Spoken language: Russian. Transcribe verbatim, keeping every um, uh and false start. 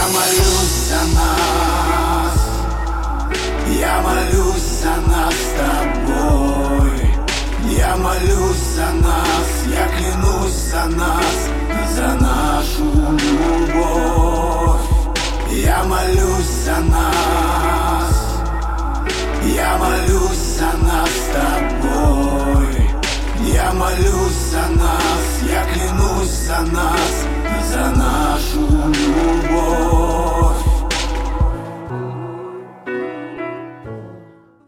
молюсь за нас, я молюсь за нас с тобой. Я молюсь за нас, я клянусь за нас и за нашу любовь. Я молюсь за нас,